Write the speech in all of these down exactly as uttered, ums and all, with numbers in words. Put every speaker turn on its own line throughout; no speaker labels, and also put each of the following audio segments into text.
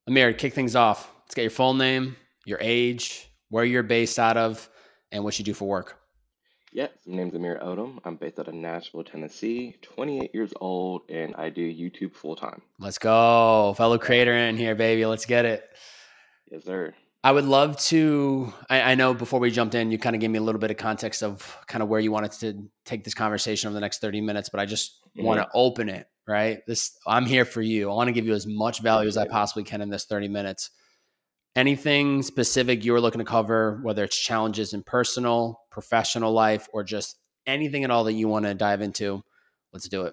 Amir, kick things off. Let's get your full name, your age, where you're based out of, and what you do for work.
Yeah, my name's Amir Odom. I'm based out of Nashville, Tennessee, twenty-eight years old, and I do YouTube full time.
Let's go. Fellow creator in here, baby. Let's get it.
Yes, sir.
I would love to, I, I know before we jumped in, you kind of gave me a little bit of context of kind of where you wanted to take this conversation over the next thirty minutes, but I just want
hmm
to open it, right? This, I'm here for you. I want to give you as much value as I
Appreciate it.
possibly can in this thirty minutes. Anything specific you were looking to cover, whether it's challenges in personal, professional life, or just anything at all that you want to dive into, let's do it.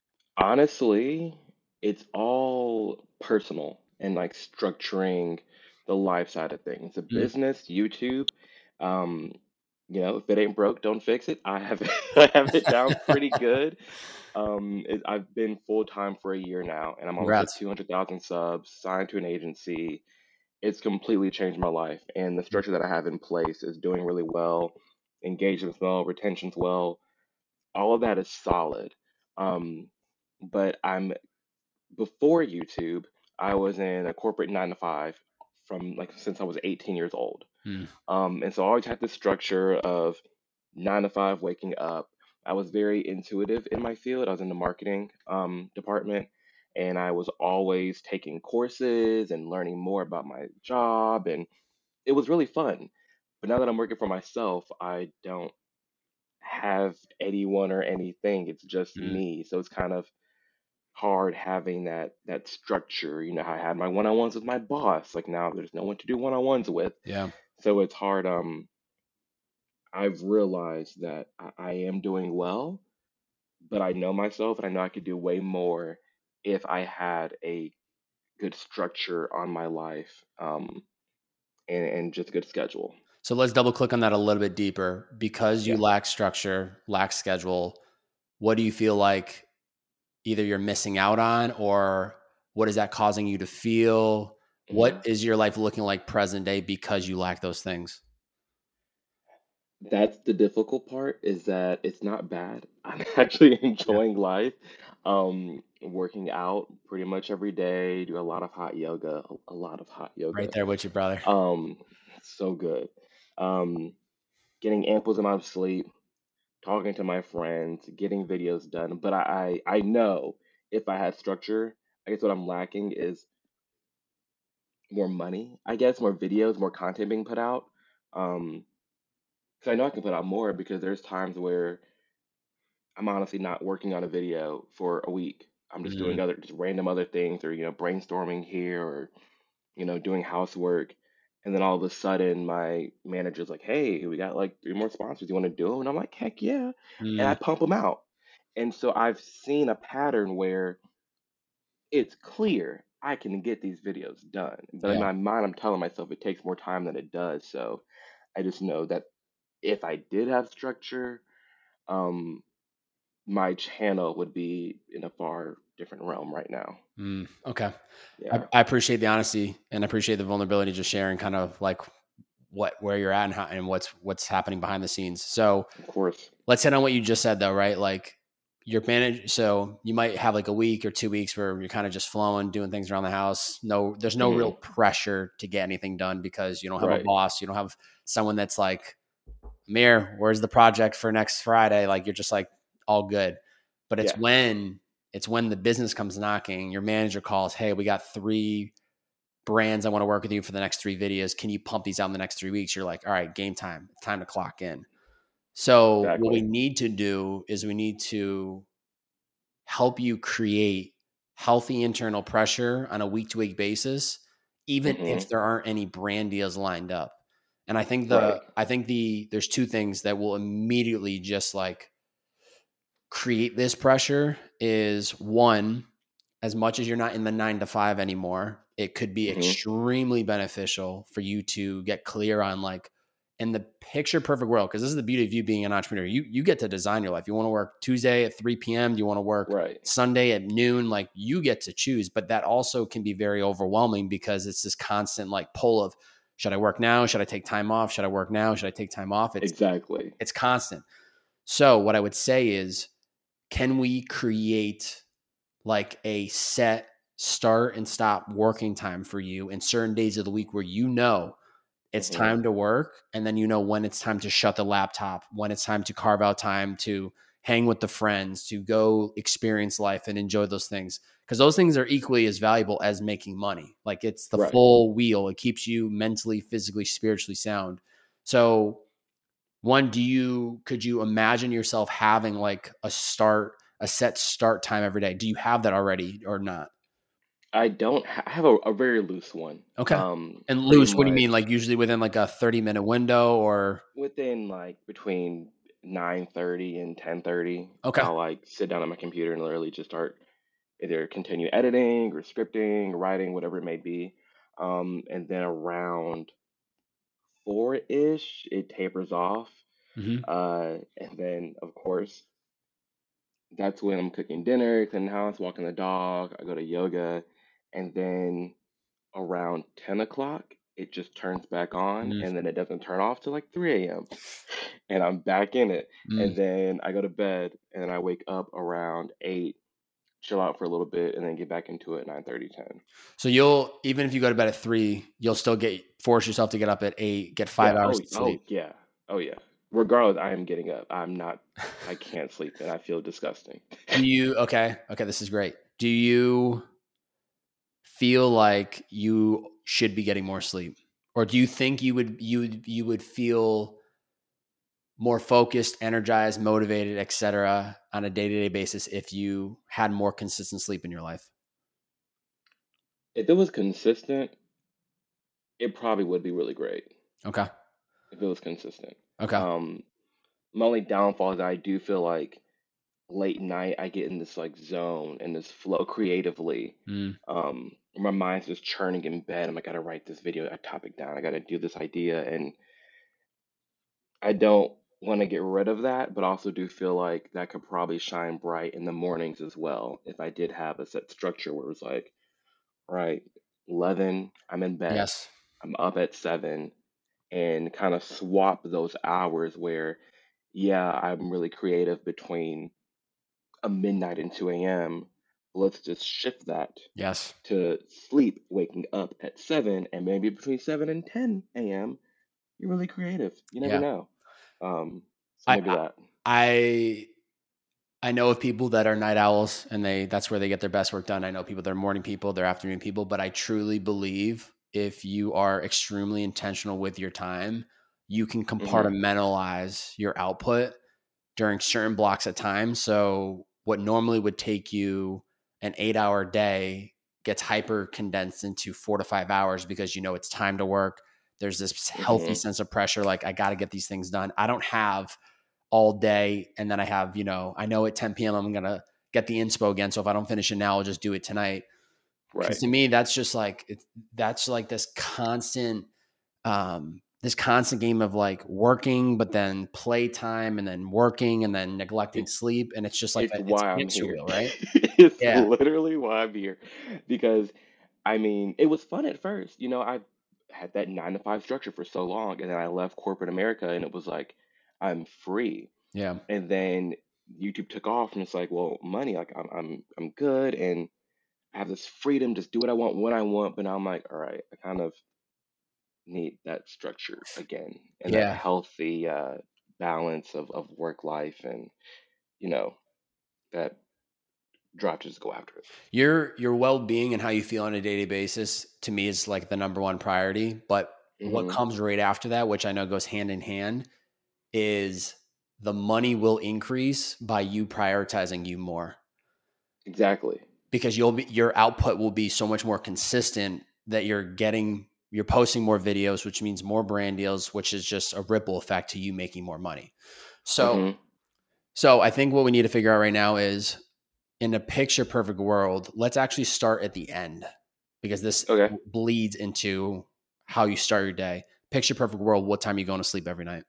Honestly, it's all personal and like structuring the life side of things. The
Mm,
business, YouTube, um, you know, if it ain't broke, don't fix it. I have I have it down pretty good. Um, it, I've been full time for a year now, and I'm almost at
Congrats.
two hundred thousand subs, signed to an agency. It's completely changed my life. And the
Mm,
structure that I have in place is doing really well. Engagement's well, retention's well. All of that is solid. Um, but I'm before YouTube, I was in a corporate nine to five from like since I was eighteen years old.
mm,
Um, and so I always had this structure of nine to five waking up. I was very intuitive in my field. I was in the marketing um, department, and I was always taking courses and learning more about my job, and it was really fun. But now that I'm working for myself, I don't have anyone or anything. It's just
mm.
me. So it's kind of hard having that that structure. You know, I had my one-on-ones with my boss. Like now there's no one to do one-on-ones with.
Yeah.
So it's hard. Um, I've realized that I, I am doing well, but I know myself and I know I could do way more if I had a good structure on my life, um, and, and just a good schedule.
So let's double click on that a little bit deeper. Because you
Yeah.
lack structure, lack schedule, what do you feel like either you're missing out on, or what is that causing you to feel? What
Mhm.
is your life looking like present day because you lack those things?
That's the difficult part is that it's not bad. I'm actually
Yeah.
enjoying life. Um, working out pretty much every day, do a lot of hot yoga, a a lot of hot
Right
yoga.
there with you, brother.
Um, so good. Um, Getting ample amount of sleep, talking to my friends, getting videos done. But I, I I know if I had structure, I guess what I'm lacking is more money, I guess, more videos, more content being put out. Um, because I know I can put out more because there's times where I'm honestly not working on a video for a week. I'm just
Mm,
doing other, just random other things or, you know, brainstorming here or, you know, doing housework. And then all of a sudden my manager's like, hey, we got like three more sponsors. You want to do them? And I'm like, heck yeah. And I
mm,
pump them out. And so I've seen a pattern where it's clear I can get these videos done. But in
yeah.
my mind, I'm telling myself it takes more time than it does. So I just know that if I did have structure, um, my channel would be in a far different realm right now.
Mm, okay. I,
Yeah,
I appreciate the honesty and appreciate the vulnerability, just sharing kind of like what, where you're at and how, and what's, what's happening behind the scenes. So
of course.
let's hit on what you just said though, right? Like your manage, so you might have like a week or two weeks where you're kind of just flowing, doing things around the house. No, there's no real
hmm
pressure to get anything done because you don't have a
Right.
boss. You don't have someone that's like, Amir, where's the project for next Friday? Like you're just like all good. But it's
Yeah.
when it's when the business comes knocking, your manager calls, hey, we got three brands I want to work with you for the next three videos. Can you pump these out in the next three weeks? You're like, all right, game time. It's time to clock in. So what we
Exactly.
need to do is we need to help you create healthy internal pressure on a week to week basis, even
hmm
if there aren't any brand deals lined up. And I think
Right.
the I think the there's two things that will immediately just like create this pressure is one, as much as you're not in the nine to five anymore, it could be
hmm
extremely beneficial for you to get clear on like in the picture perfect world. Cause this is the beauty of you being an entrepreneur. You you get to design your life. You want to work Tuesday at three p.m. Do you want to work
Right.
Sunday at noon? Like you get to choose, but that also can be very overwhelming because it's this constant like pull of should I work now? Should I take time off? Should I work now? Should I take time off? It's
Exactly.
it's constant. So what I would say is, can we create like a set start and stop working time for you in certain days of the week where you know it's
Mm-hmm.
time to work, and then you know when it's time to shut the laptop, when it's time to carve out time to hang with the friends, to go experience life and enjoy those things. Because those things are equally as valuable as making money. Like it's the
Right.
full wheel. It keeps you mentally, physically, spiritually sound. So one, do you, could you imagine yourself having like a start, a set start time every day? Do you have that already or not?
I don't ha- I have a, a very loose one.
Okay.
Um,
And
pretty
loose, what do you mean?
much
Like usually within like a thirty minute window or?
within like between nine thirty and ten thirty,
Okay.
I'll like sit down on my computer and literally just start either continue editing or scripting, writing, whatever it may be. Um, and then around four-ish, it tapers off.
Mm-hmm.
Uh, and then of course, that's when I'm cooking dinner, cleaning the house, walking the dog, I go to yoga, and then around ten o'clock, it just turns back on and then it doesn't turn off till like three a m. And I'm back in it.
Mm-hmm.
And then I go to bed and then I wake up around eight, chill out for a little bit, and then get back into it nine thirty, ten.
So you'll, even if you go to bed at three, you'll still get, force yourself to get up at eight, get five
Yeah.
hours
Oh,
of
oh,
sleep.
yeah. Oh, yeah. Regardless, I am getting up. I'm not, I can't sleep and I feel disgusting.
Do you, okay. Okay. This is great. Do you feel like you should be getting more sleep? Or do you think you would, you would, you would feel more focused, energized, motivated, et cetera, on a day-to-day basis if you had more consistent sleep in your life?
If it was consistent, it probably would be really great
Okay.
if it was consistent.
Okay.
Um, my only downfall is I do feel like late night I get in this like zone and this flow creatively.
Mm,
Um, my mind's just churning in bed. I'm like, I gotta write this video, a topic down. I gotta do this idea, and I don't want to get rid of that, but also do feel like that could probably shine bright in the mornings as well if I did have a set structure where it was like, all right, eleven, I'm in bed,
yes.
I'm up at seven, and kind of swap those hours where, yeah, I'm really creative between a midnight and two a m. Let's just shift that
Yes.
to sleep, waking up at seven, and maybe between seven and ten a m. You're really creative. You never
Yeah.
know. Um, so
I,
maybe that.
I, I know of people that are night owls and they, that's where they get their best work done. I know people that are morning people, they're afternoon people, but I truly believe if you are extremely intentional with your time, you can
Hmm.
compartmentalize your output during certain blocks of time. So what normally would take you an eight hour day gets hyper condensed into four to five hours because you know it's time to work. There's this healthy
Hmm.
sense of pressure. Like I got to get these things done. I don't have all day. And then I have, you know, I know at ten p.m. I'm going to get the inspo again. So if I don't finish it now, I'll just do it tonight. Cause
Right.
to me, that's just like, it's, that's like this constant, um, this constant game of like working, but then playtime and then working and then neglecting
It,
sleep. And it's just like,
it's
a, it's
why
a
I'm
hamster
here.
wheel, right?
It's
Yeah.
literally why I'm here. Because, I mean, it was fun at first. You know, I had that nine to five structure for so long, and then I left corporate America, and it was like, I'm free.
Yeah.
And then YouTube took off, and it's like, well, money, like I'm, I'm, I'm good, and I have this freedom, just do what I want when I want. But now I'm like, all right, I kind of need that structure again and that
Yeah.
healthy uh, balance of, of work life and, you know, that drive to just go after it.
Your, your well-being and how you feel on a daily basis to me is like the number one priority. But what
Hmm.
comes right after that, which I know goes hand in hand, is the money will increase by you prioritizing you more
Exactly.
because you'll be, your output will be so much more consistent that you're getting, you're posting more videos, which means more brand deals, which is just a ripple effect to you making more money. So,
Hmm.
so I think what we need to figure out right now is in a picture perfect world, let's actually start at the end because this
Okay.
bleeds into how you start your day. Picture perfect world. What time are you going to sleep every night?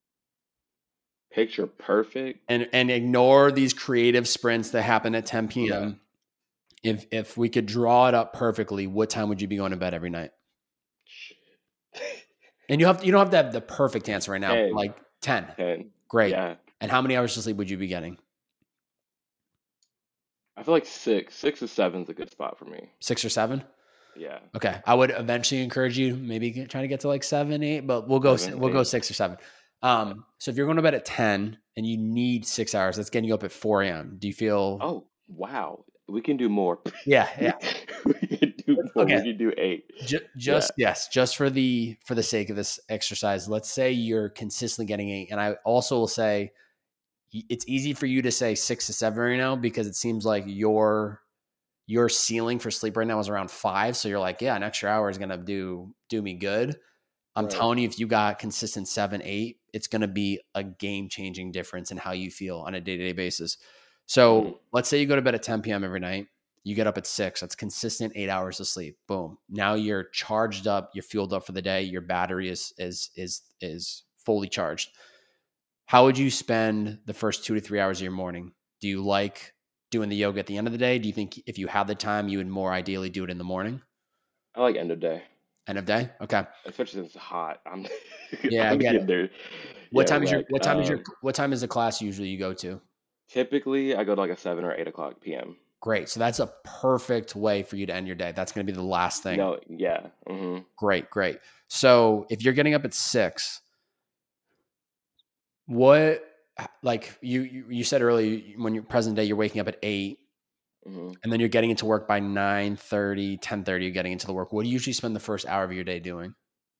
Picture perfect.
And, and ignore these creative sprints that happen at ten
Yeah.
p.m. If, if we could draw it up perfectly, what time would you be going to bed every night?
Shit.
And you have, you don't have to have the perfect answer right now, but
ten.
like ten.
ten.
Great.
Yeah.
And how many hours of sleep would you be getting?
I feel like six, six or seven is a good spot for me.
Six or seven?
Yeah,
Okay. I would eventually encourage you maybe get, try to get to like seven, eight, but we'll go,
seven,
we'll go
eight.
six or seven.
Yeah.
Um, so if you're going to bed at ten and you need six hours, that's getting you up at four a.m. Do you feel,
Oh, wow. We can do more.
yeah, yeah.
We can do more.
Okay.
We can do eight.
Ju-
Yeah.
just, yes, just for the, for the sake of this exercise, let's say you're consistently getting eight. And I also will say y- it's easy for you to say six to seven right now because it seems like your, your ceiling for sleep right now is around five. So you're like, yeah, an extra hour is going to do, do me good. I'm
Right.
telling you, if you got consistent seven, eight, it's going to be a game changing difference in how you feel on a day to day basis. So
Mhm.
let's say you go to bed at ten p.m. every night, you get up at six, that's consistent eight hours of sleep. Boom. Now you're charged up, you're fueled up for the day. Your battery is, is, is, is fully charged. How would you spend the first two to three hours of your morning? Do you like doing the yoga at the end of the day? Do you think if you had the time, you would more ideally do it in the morning?
I like end of day,
End of day? Okay.
especially since it's hot. I'm
Yeah, I
I'm
get it.
getting there.
What
Yeah,
time is your
like
what time is your
um
what time is the class usually you go to?
typically I go to like a seven or eight o'clock P M.
Great. So that's a perfect way for you to end your day. That's going to be the last thing.
No, yeah. hmm
Great, great. So if you're getting up at six, what like you you you said earlier when you're present day, you're waking up at eight
hmm
and then you're getting into work by nine thirty, ten thirty, you're getting into the work. What do you usually spend the first hour of your day doing?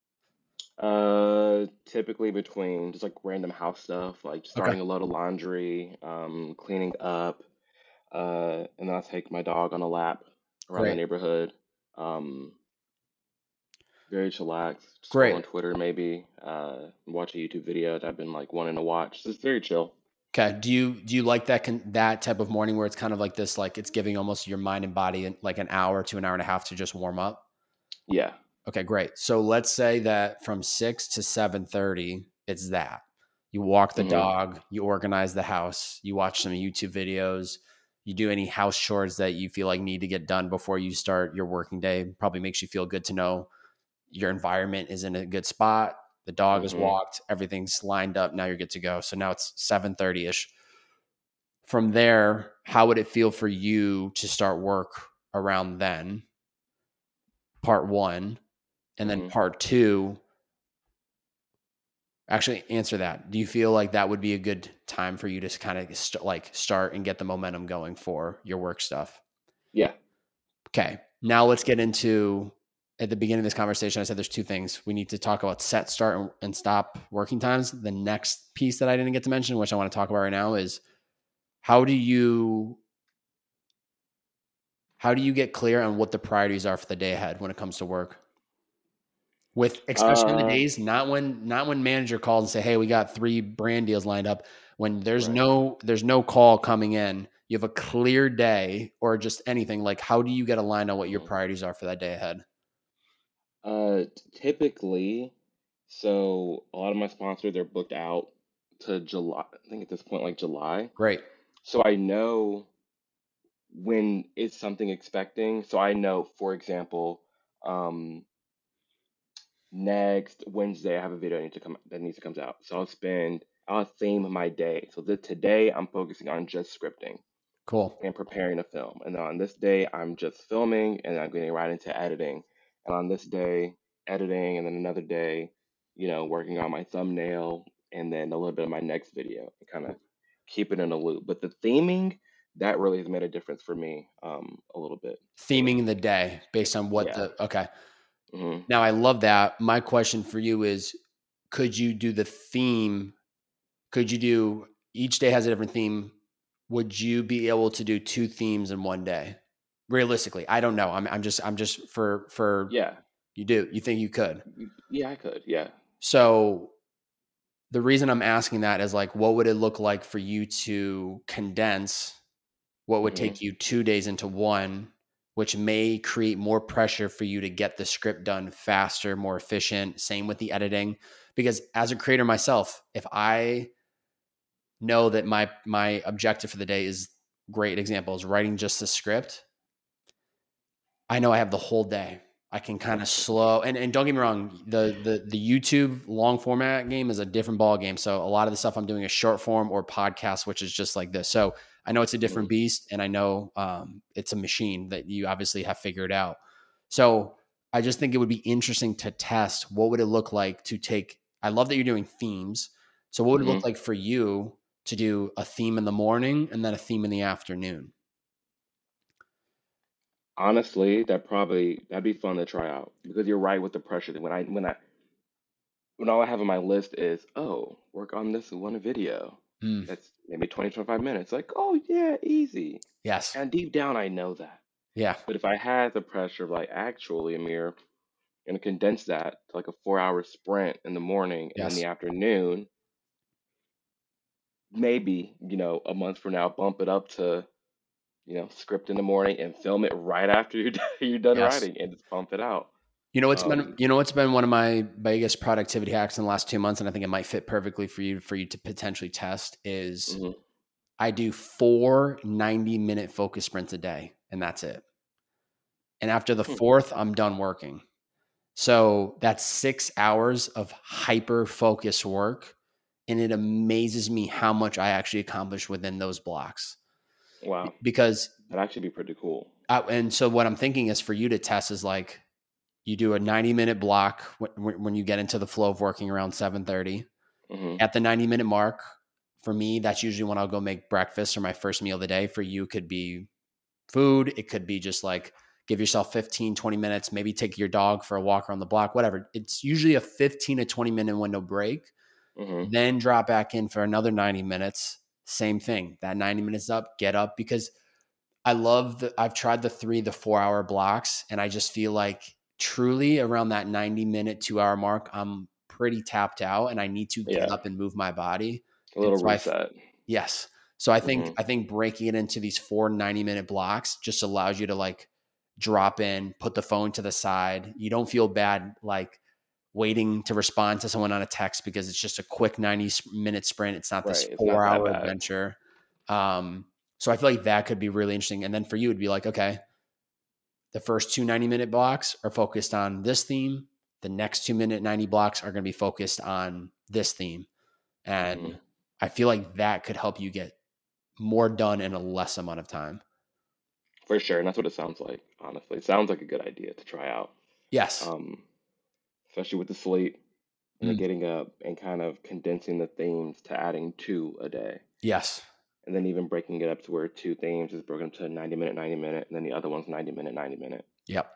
Uh, typically between just like random house stuff, like
Okay.
starting a load of laundry, um, cleaning up, uh, and then I'll take my dog on a lap around the
Great.
neighborhood. Um, very chillaxed. Scroll
Great.
on Twitter maybe, uh, watch a YouTube video that I've been like wanting to watch. It's very chill.
Okay. Do you do you like that con- that type of morning where it's kind of like this, like it's giving almost your mind and body like an hour to an hour and a half to just warm up?
Yeah.
Okay, great. So let's say that from six to seven thirty, it's that. You walk the
hmm
dog, you organize the house, you watch some YouTube videos, you do any house chores that you feel like need to get done before you start your working day. Probably makes you feel good to know your environment is in a good spot. The dog has
hmm
walked, everything's lined up. Now you're good to go. So now it's seven thirty ish. From there, how would it feel for you to start work around then? Part one. And then
hmm
part two, actually answer that. Do you feel like that would be a good time for you to kind of st- like start and get the momentum going for your work stuff?
Yeah.
Okay. Now let's get into, at the beginning of this conversation, I said there's two things. We need to talk about set, start, and, and stop working times. The next piece that I didn't get to mention, which I want to talk about right now, is how do you how do you get clear on what the priorities are for the day ahead when it comes to work? With especially in the
Uh,
days, not when not when manager calls and say, "Hey, we got three brand deals lined up." When there's
right.
no there's no call coming in, you have a clear day or just anything. Like, how do you get aligned on what your
Mhm.
priorities are for that day ahead?
Uh, typically, so a lot of my sponsors they're booked out to July. I think at this point, like July.
Great.
So I know when it's something expecting. So I know, for example, um, next Wednesday I have a video I need to come that needs to comes out. So I'll spend I'll theme my day. So the, today I'm focusing on just scripting
Cool.
and preparing a film. And then on this day I'm just filming and I'm getting right into editing. And on this day, editing, and then another day, you know, working on my thumbnail and then a little bit of my next video and kind of keep it in a loop. But the theming, that really has made a difference for me, um, a little bit. So
Theming the day based on what
yeah.
the okay.
hmm
Now I love that. My question for you is, could you do the theme? Could you do each day has a different theme? Would you be able to do two themes in one day? Realistically, I don't know. I'm I'm just I'm just for for
Yeah.
you do. You think you could?
Y- Yeah, I could. Yeah.
So the reason I'm asking that is like, what would it look like for you to condense what would
hmm
take you two days into one, which may create more pressure for you to get the script done faster, more efficient. Same with the editing. Because as a creator myself, if I know that my my objective for the day is great example is writing just the script, I know I have the whole day. I can kind of slow and, and don't get me wrong, the the the YouTube long format game is a different ball game. So a lot of the stuff I'm doing is short form or podcast, which is just like this. So I know it's a different
Mhm.
beast, and I know um, it's a machine that you obviously have figured out. So I just think it would be interesting to test what would it look like to take. I love that you're doing themes. So what would it look
Mhm.
like for you to do a theme in the morning and then a theme in the afternoon?
Honestly, that probably that'd be fun to try out because you're right with the pressure. That when I when I when all I have on my list is, oh, work on this one video.
Mm,
That's maybe twenty, twenty-five minutes. Like, oh yeah, easy.
yes.
And deep down, I know that.
Yeah.
But if I had the pressure of like, actually, Amir, gonna condense that to like a four hour sprint in the morning and in the
Yes.
afternoon, maybe, you know, a month from now, bump it up to, you know, script in the morning and film it right after you're done, you're done
Yes.
writing and just pump it out.
You know what's been
Um,
you know what's been one of my biggest productivity hacks in the last two months, and I think it might fit perfectly for you for you to potentially test is
mhm.
I do four ninety minute focus sprints a day, and that's it. And after the
Hmm.
fourth, I'm done working. So that's six hours of hyper focus work. And it amazes me how much I actually accomplish within those blocks.
Wow,
Because,
that'd actually be pretty cool.
I, and so what I'm thinking is for you to test is like, you do a ninety minute block when, when you get into the flow of working around seven thirty.
Hmm.
At the ninety minute mark, for me, that's usually when I'll go make breakfast or my first meal of the day. For you, could be food. It could be just like give yourself fifteen, twenty minutes, maybe take your dog for a walk around the block, whatever. It's usually a fifteen to twenty minute window break,
Hmm.
then drop back in for another ninety minutes. Same thing. That ninety minutes up, get up because I love the, I've tried the three, the four hour blocks, and I just feel like truly around that ninety minute, two hour mark, I'm pretty tapped out and I need to get
Yeah,
up and move my body.
a
And
little
so I,
reset.
yes. So I think,
Hmm.
I think breaking it into these four ninety minute blocks just allows you to like drop in, put the phone to the side. You don't feel bad like waiting to respond to someone on a text because it's just a quick ninety minute sprint. It's not this
Right, it's not
four
that
hour
bad.
adventure. Um, so I feel like that could be really interesting. And then for you, it'd be like, okay, the first two ninety minute blocks are focused on this theme. The next two minute ninety blocks are going to be focused on this theme.
Hmm.
And I feel like that could help you get more done in a less amount of time.
For sure, and that's what it sounds like. Honestly, it sounds like a good idea to try out.
Yes.
Um, especially with the sleep and then
Mm,
getting up and kind of condensing the themes to adding two a day.
yes.
And then even breaking it up to where two themes is broken up to ninety minute, ninety minute, and then the other one's ninety minute, ninety minute.
Yep.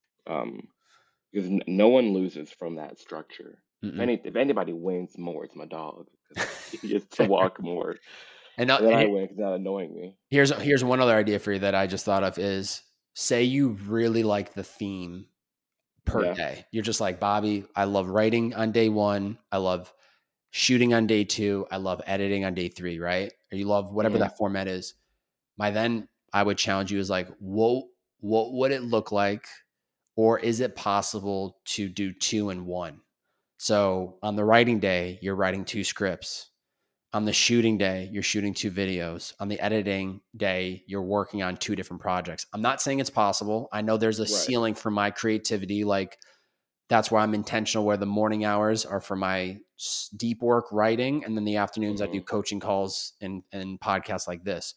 Um, because n- no one loses from that structure. If
Mm-mm.
any, if anybody wins more, it's my dog because he gets to walk more,
And, uh,
and then I
and
win because not annoying me.
here's here's one other idea for you that I just thought of is say you really like the theme per
Yeah.
day. You're just like, Bobby, I love writing on day one. I love shooting on day two. I love editing on day three, right? Or you love whatever
Hmm.
that format is. My then I would challenge you is like, what what would it look like? Or is it possible to do two and one? So on the writing day, you're writing two scripts. On the shooting day, you're shooting two videos. On the editing day, you're working on two different projects. I'm not saying it's possible. I know there's a
Right.
ceiling for my creativity. Like that's where I'm intentional, where the morning hours are for my deep work writing. And then the afternoons, I do
Hmm.
coaching calls and, and podcasts like this.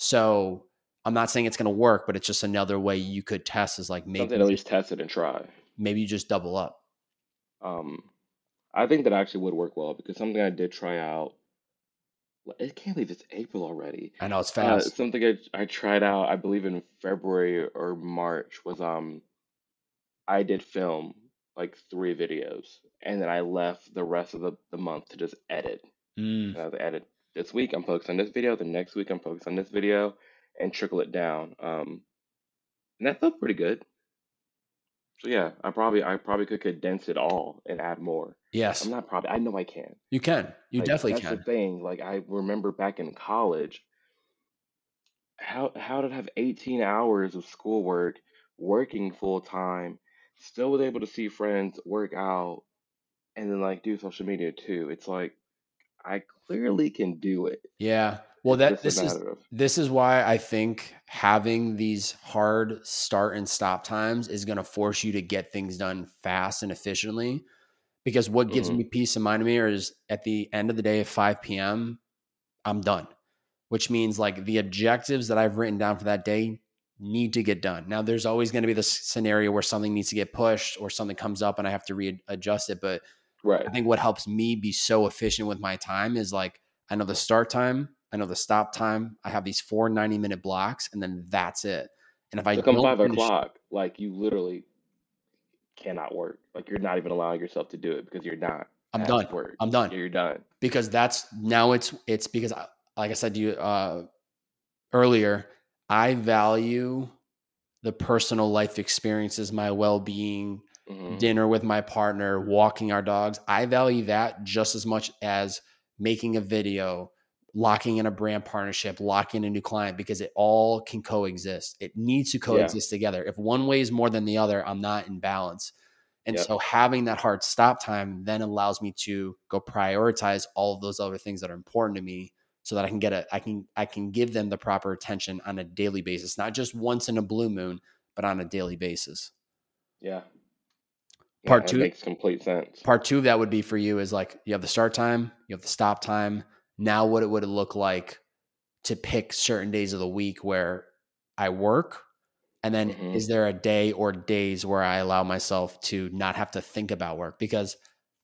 So I'm not saying it's going to work, but it's just another way you could test is like maybe
Something
you
at
just,
least test it and try.
maybe you just double up.
Um, I think that actually would work well because something I did try out. I can't believe it's April already.
I know it's
Uh,
fast.
something I, I tried out, I believe in February or March, was um I did film like three videos, and then I left the rest of the, the month to just edit.
Mm,
And I was edit this week I'm focused on this video, the next week I'm focused on this video, and trickle it down. Um, and that felt pretty good. So yeah, I probably I probably could condense it all and add more. I'm
yes,
not probably I know I can.
you can. You
Like
definitely
that's the
can.
thing. Like I remember back in college. how how did I have eighteen hours of schoolwork, working full time, still was able to see friends, work out, and then like do social media too. It's like I clearly can do it.
Yeah. Well,
It's
that
just a
this is
matter of
this is why I think having these hard start and stop times is going to force you to get things done fast and efficiently. Because what gives
hmm
me peace of mind to me is at the end of the day at five p m, I'm done. which means like the objectives that I've written down for that day need to get done. Now, there's always going to be this scenario where something needs to get pushed or something comes up and I have to readjust it. But
Right.
I think what helps me be so efficient with my time is like, I know the start time, I know the stop time. I have these four ninety minute blocks, and then that's it. And if I
So come
don't
five
finish,
o'clock, like you literally cannot work. Like you're not even allowing yourself to do it because you're not
I'm
at
done.
work.
I'm done.
You're done.
Because that's now it's, it's because I, like I said to you uh, earlier, I value the personal life experiences, my well-being,
hmm
dinner with my partner, walking our dogs. I value that just as much as making a video, locking in a brand partnership, locking in a new client, because it all can coexist. It needs to
Yeah.
coexist together. If one weighs more than the other, I'm not in balance. And
Yep.
so having that hard stop time then allows me to go prioritize all of those other things that are important to me so that I can get a, I can, I can give them the proper attention on a daily basis, not just once in a blue moon, but on a daily basis.
Yeah. Yeah.
Part
It
two,
makes complete sense.
part two of that would be for you is like, you have the start time, you have the stop time. Now what it would look like to pick certain days of the week where I work. And then
hmm
is there a day or days where I allow myself to not have to think about work? Because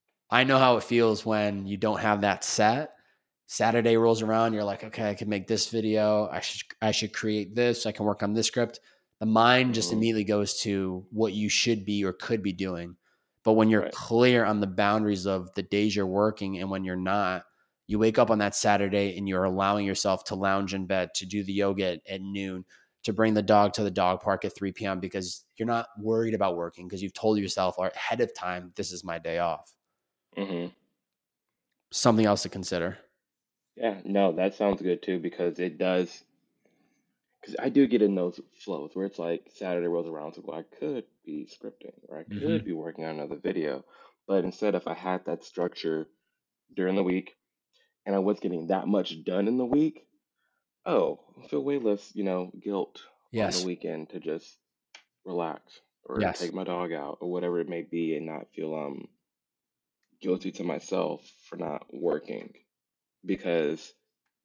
I know how it feels when you don't have that set. Saturday rolls around, you're like, okay, I can make this video. I should I should create this. I can work on this script. The mind just
hmm
immediately goes to what you should be or could be doing. But when you're
Right.
clear on the boundaries of the days you're working and when you're not, you wake up on that Saturday and you're allowing yourself to lounge in bed, to do the yoga at, at noon, to bring the dog to the dog park at three p.m. because you're not worried about working because you've told yourself ahead of time, this is my day off.
hmm
Something else to consider.
Yeah. No, that sounds good too because it does. Because I do get in those flows where it's like Saturday rolls around, so well, I could be scripting or I could
Mm-hmm.
be working on another video. But instead, if I had that structure during the week and I was getting that much done in the week, oh, I feel way less, you know, guilt on the
Yes.
weekend to just relax or
Yes.
take my dog out or whatever it may be and not feel um guilty to myself for not working because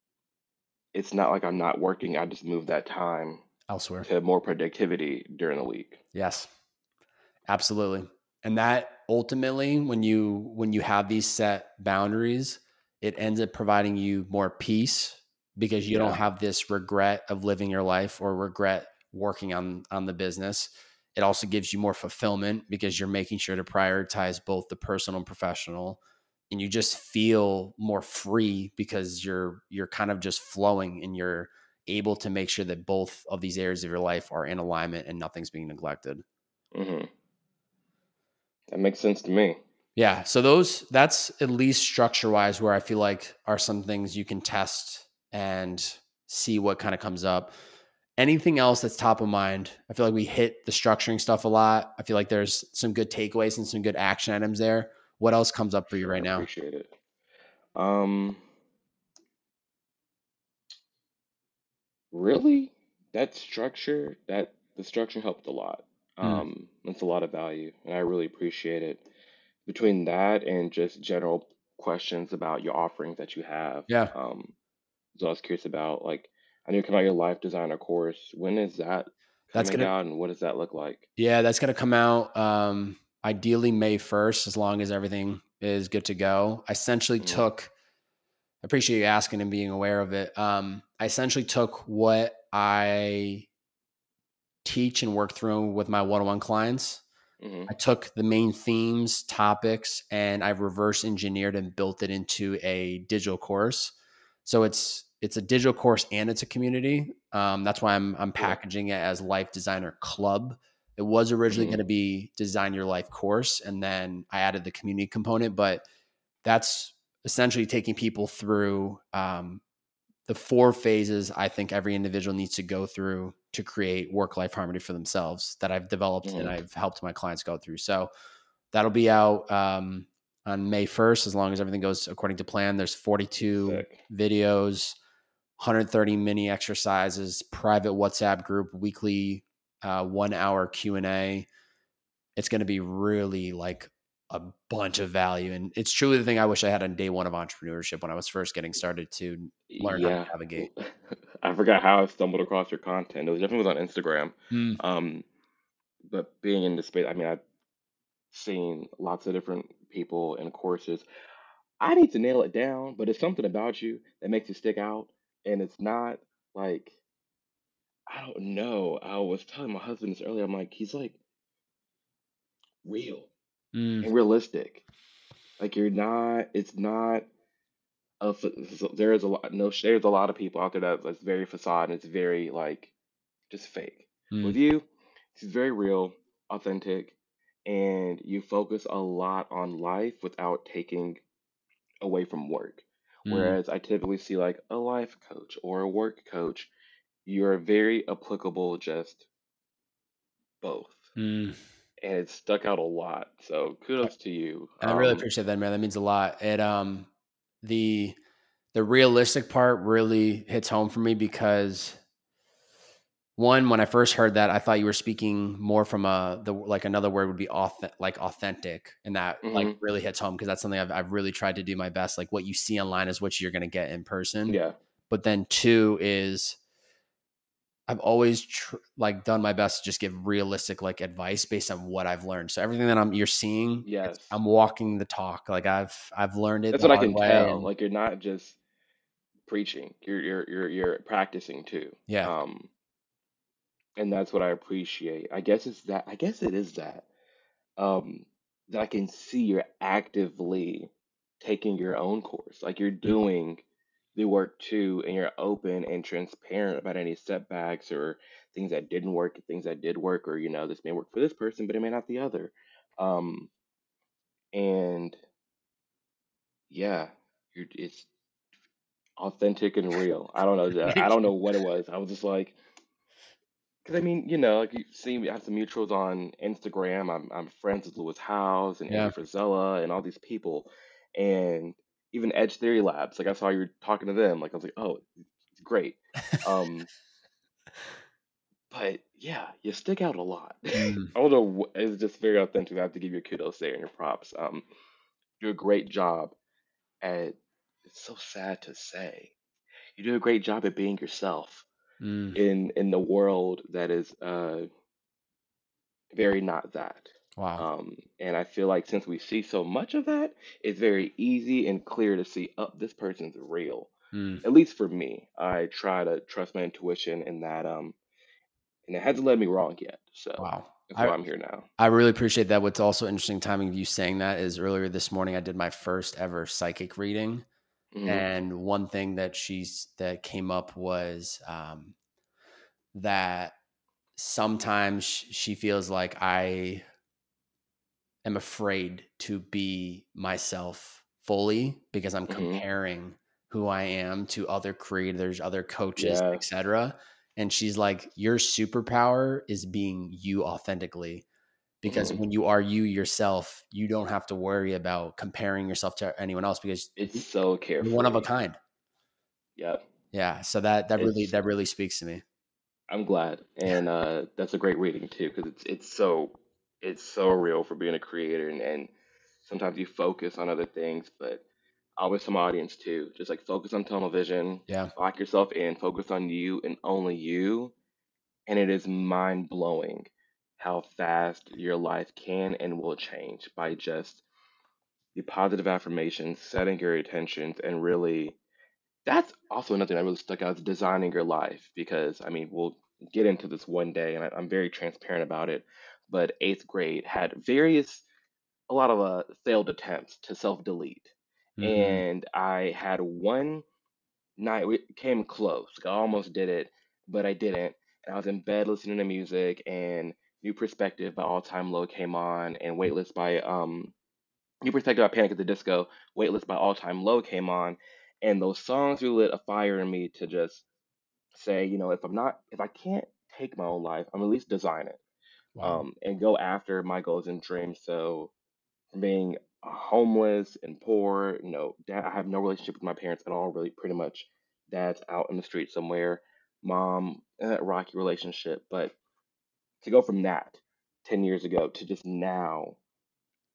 it's not like I'm not working. I just move that time
Elsewhere.
to more productivity during the week.
Yes. Absolutely. And that ultimately, when you when you have these set boundaries, it ends up providing you more peace because you don't
Yeah.
have this regret of living your life or regret working on on the business. It also gives you more fulfillment because you're making sure to prioritize both the personal and professional. And you just feel more free because you're you're kind of just flowing and you're able to make sure that both of these areas of your life are in alignment and nothing's being neglected.
hmm That makes sense to me.
Yeah. So those, that's at least structure wise where I feel like are some things you can test and see what kind of comes up. Anything else that's top of mind? I feel like we hit the structuring stuff a lot. I feel like there's some good takeaways and some good action items there. What else comes up for you
Sure, I
right now?
appreciate it. Um, really, that structure, that the structure helped a lot.
Mm,
Um, it's a lot of value, and I really appreciate it. Between that and just general questions about your offerings that you have,
yeah.
um, so I was curious about like I knew about your life designer course. When is that
That's
coming
going to,
out, and what does that look like?
yeah, that's going to come out um, ideally May first, as long as everything is good to go. I essentially
hmm
took, I appreciate you asking and being aware of it. Um, I essentially took what I teach and work through with my one-on-one clients.
hmm
I took the main themes, topics, and I've reverse engineered and built it into a digital course. So it's it's a digital course and it's a community. Um, that's why I'm I'm
Cool.
packaging it as Life Designer Club. It was originally
hmm
going to be Design Your Life course, and then I added the community component. But that's essentially taking people through um, the four phases I think every individual needs to go through to create work-life harmony for themselves that I've developed and
hmm
I've helped my clients go through. So that'll be out um, on May first, as long as everything goes according to plan. There's forty-two
Sick.
videos, one hundred thirty mini exercises, private WhatsApp group, weekly uh, one hour Q and A. It's going to be really like a bunch of value. And it's truly the thing I wish I had on day one of entrepreneurship when I was first getting started to learn how to
Yeah.
navigate.
I forgot how I stumbled across your content. It was definitely was on Instagram.
Mm,
Um, but being in the space, I mean, I've seen lots of different people and courses. I need to nail it down, but it's something about you that makes you stick out. And it's not like, I don't know. I was telling my husband this earlier. I'm like, he's like real
mm,
and realistic. Like you're not, it's not a, fa- so there is a lot, no, there's a lot of people out there that, that's very facade and it's very like just fake. With
mm,
you, it's very real, authentic, and you focus a lot on life without taking away from work.
mm,
Whereas I typically see like a life coach or a work coach, you're very applicable, just both.
mm.
And it stuck out a lot. So kudos to you.
I really
Um,
appreciate that, man. That means a lot. It um the the realistic part really hits home for me because one, when I first heard that, I thought you were speaking more from a the like another word would be auth- like authentic, and that like
mhm,
really hits home because that's something I've I've really tried to do my best. Like what you see online is what you're going to get in person.
yeah,
But then two is I've always tr- like done my best to just give realistic like advice based on what I've learned. So everything that I'm you're seeing, it's
yes.
I'm walking the talk. Like I've I've learned it
That's
the
what I
hard
can
way,
tell.
and
Like you're not just preaching. You're you're you're you're practicing too.
yeah,
Um, and that's what I appreciate. I guess it's that. I guess it is that. Um, that I can see you're actively taking your own course. Like you're
mm,
doing the work too, and you're open and transparent about any setbacks or things that didn't work, things that did work, or you know, this may work for this person, but it may not the other. Um, and yeah, you're, it's authentic and real. I don't know. that- I
thank
don't
you.
know what it was. I was just like, because I mean, you know, like you see, we have some mutuals on Instagram. I'm I'm friends with Lewis Howes and
Yeah,
Andy Frisella and all these people, and even Edge Theory Labs. Like I saw you were talking to them. Like I was like, oh, it's great. Um, but yeah, you stick out a lot.
mm,
I don't know. wh- It's just very authentic. I have to give you kudos there and your props. Um, you do a great job at. It's so sad to say. You do a great job at being yourself
mm.
in in the world that is uh very not that.
Wow.
Um, and I feel like since we see so much of that, it's very easy and clear to see, oh, this person's real.
Mm,
At least for me, I try to trust my intuition in that, um, and it hasn't led me wrong yet. So
wow.
that's
I
why I'm here now.
I really appreciate that. What's also interesting timing of you saying that is earlier this morning I did my first ever psychic reading,
Hmm.
and one thing that she's that came up was um, that sometimes she feels like I am afraid to be myself fully because I'm
Hmm.
comparing who I am to other creators, other coaches,
Yes.
et cetera. And she's like, your superpower is being you authentically. Because
Hmm.
when you are you yourself, you don't have to worry about comparing yourself to anyone else because
It's so
you're one of a
carefree.
kind.
Yep.
Yeah. So that that really
It's
that really speaks to me.
I'm glad, and uh, that's a great reading too, because it's it's so it's so real for being a creator, and, and sometimes you focus on other things, but I always tell my audience too, just like focus on tunnel vision,
Yeah.
lock yourself in, focus on you and only you, and it is mind blowing how fast your life can and will change by just the positive affirmations, setting your intentions, and really that's also another thing that really stuck out is designing your life because I mean we'll get into this one day and I, I'm very transparent about it. But eighth grade had various a lot of uh, failed attempts to self delete,
Mm,
and I had one night we came close. Like, I almost did it, but I didn't. And I was in bed listening to music and New Perspective by All Time Low came on and Weightless by um New Perspective by Panic at the Disco, Weightless by All Time Low came on, and those songs really lit a fire in me to just say, you know, if I'm not, if I can't take my own life, I'm at least design it,
wow.
um, and go after my goals and dreams. So, from being homeless and poor, you know, dad, I have no relationship with my parents at all, really, pretty much. Dad's out in the street somewhere. Mom, uh, rocky relationship, but to go from that ten years ago to just now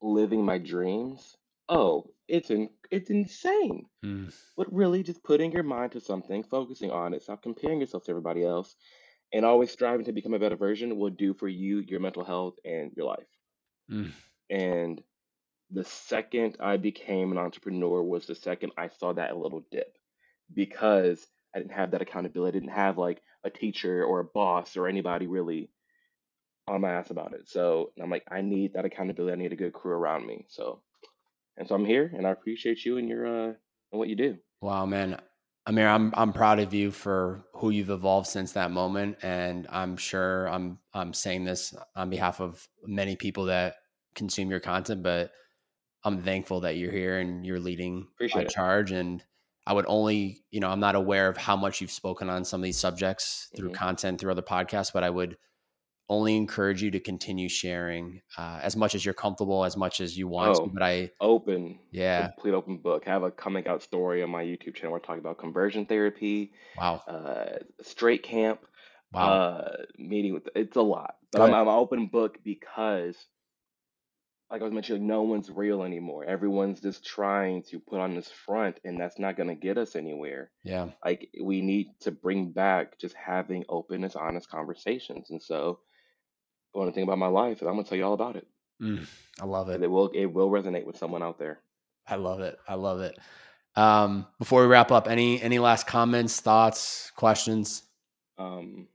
living my dreams, oh, it's in, it's insane.
Mm,
But really, just putting your mind to something, focusing on it, stop comparing yourself to everybody else, and always striving to become a better version will do for you, your mental health, and your life.
mm,
And the second I became an entrepreneur was the second I saw that little dip because I didn't have that accountability. I didn't have like a teacher or a boss or anybody really on my ass about it. So I'm like, I need that accountability. I need a good crew around me. So, and so I'm here and I appreciate you and your, uh, and what you do.
wow, man. Amir, I'm I'm proud of you for who you've evolved since that moment, and I'm sure I'm I'm saying this on behalf of many people that consume your content, but I'm thankful that you're here and you're leading by
Appreciate it.
charge. And I would only, you know, I'm not aware of how much you've spoken on some of these subjects through
Hmm.
content, through other podcasts, but I would only encourage you to continue sharing uh, as much as you're comfortable, as much as you want to.
Oh,
But I,
open,
yeah,
complete open book. I have a coming out story on my YouTube channel. We're talking about conversion therapy,
wow,
uh, straight camp,
wow,
uh, meeting with, it's a lot, but I'm,
good,
I'm an open book because like I was mentioning, no one's real anymore. Everyone's just trying to put on this front, and that's not going to get us anywhere.
yeah,
Like, we need to bring back just having open and honest conversations. And so, one thing about my life, and I'm going to tell you all about it
mm, I love
because
it.
it will it will resonate with someone out there.
I love it. I love it. Um, before we wrap up, any any last comments, thoughts, questions?
Um,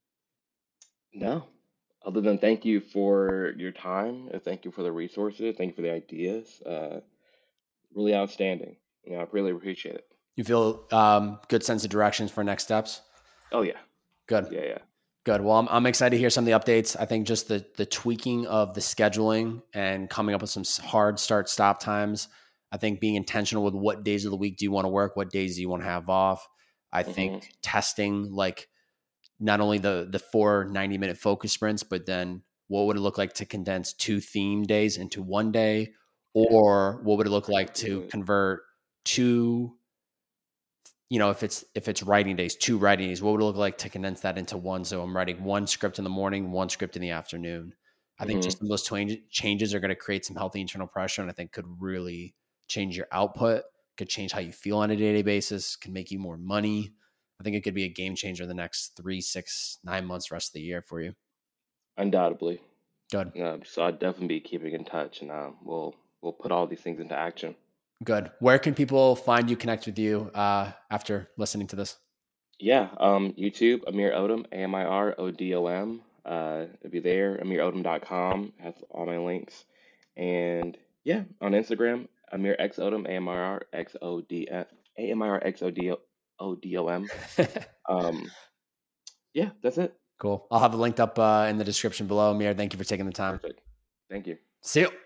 no, other than thank you for your time, and thank you for the resources, thank you for the ideas. Uh, really outstanding. You know, I really appreciate it.
You feel um, good sense of directions for next steps?
Oh yeah,
Good.
yeah, yeah.
Good. Well, I'm, I'm excited to hear some of the updates. I think just the the tweaking of the scheduling and coming up with some s- hard start stop times. I think being intentional with what days of the week do you want to work, what days do you want to have off. I think
Hmm.
testing like not only the the four ninety minute focus sprints, but then what would it look like to condense two theme days into one day,
Yeah,
or what would it look
I
like
could do
to
it.
convert two, you know, if it's if it's writing days, two writing days, what would it look like to condense that into one? So I'm writing one script in the morning, one script in the afternoon. I think
Hmm.
just some of those twain- changes are going to create some healthy internal pressure, and I think could really change your output, could change how you feel on a day to day basis, can make you more money. I think it could be a game changer the next three, six, nine months, rest of the year for you.
Undoubtedly.
Good,
Uh, so I'll definitely be keeping in touch, and uh, we'll we'll put all these things into action.
good. Where can people find you, connect with you uh, after listening to this?
Yeah, um, YouTube, Amir Odom, A M I R O D O M. Uh, it'll be there. Amir Odom dot com has all my links, and yeah, on Instagram, Amir X Odom, A M I R X O D A M I R X O D O D O M. Um, yeah, that's it.
Cool. I'll have it linked up uh, in the description below. Amir, thank you for taking the time.
Perfect. Thank you.
See you.